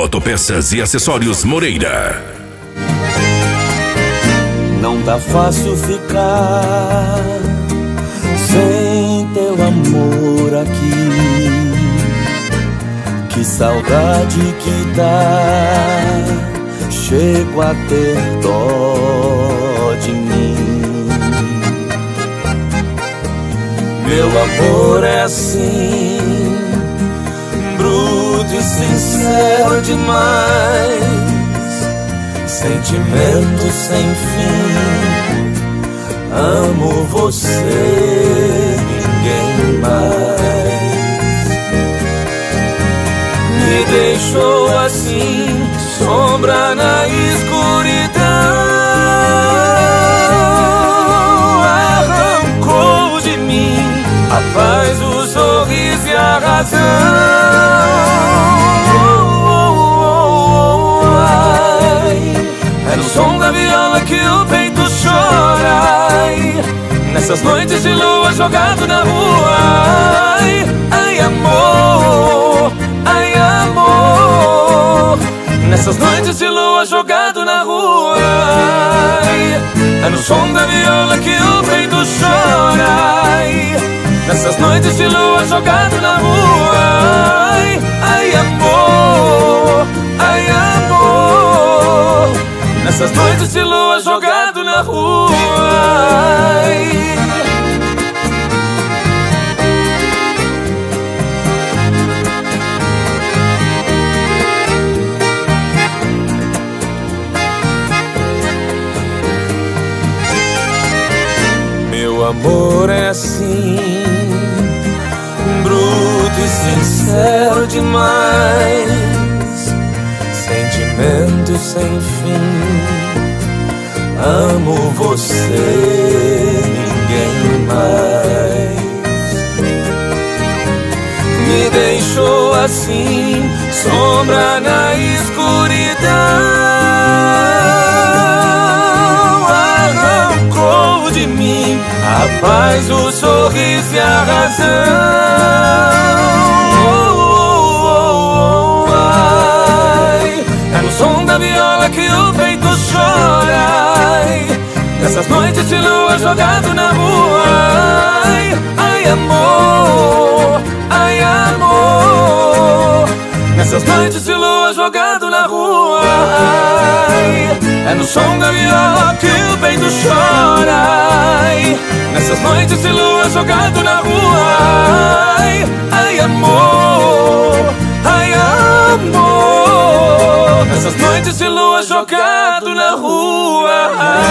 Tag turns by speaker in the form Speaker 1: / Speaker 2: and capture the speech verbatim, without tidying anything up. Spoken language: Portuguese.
Speaker 1: Autopeças e Acessórios Moreira.
Speaker 2: Não tá fácil ficar sem teu amor aqui. Que saudade que dá, chego a ter dó de mim. Meu amor é assim, bruto e sincero demais, sentimento sem fim. Amo você, ninguém mais. Me deixou assim, sombra na escuridão. Arrancou de mim a paz, o sorriso e a razão. É no som da viola que o peito chora. Ai, nessas noites de lua jogado na rua. Ai, ai amor, ai amor. Nessas noites de lua jogado na rua. Ai, é no som da viola que o peito chora. Ai, nessas noites de lua jogado na rua. Ai, ai amor, ai amor. Nessas noites de lua jogado na rua. Ai. Meu amor é assim, bruto e sincero demais, sentimento sem fim. Amo você, ninguém mais. Me deixou assim, sombra na escuridão. Arrancou de mim a paz, o sorriso e a razão. Oh, oh, oh, ai. É no som da viola que o peito chora. Ai, nessas noites de lua jogado na rua. Ai, ai amor, ai amor. Nessas noites de lua jogado na rua. Ai, é no som da viola que o peito chora. Ai, nessas noites de lua jogado na rua. Ai, ai amor, ai amor. Nessas noites de lua jogado na rua.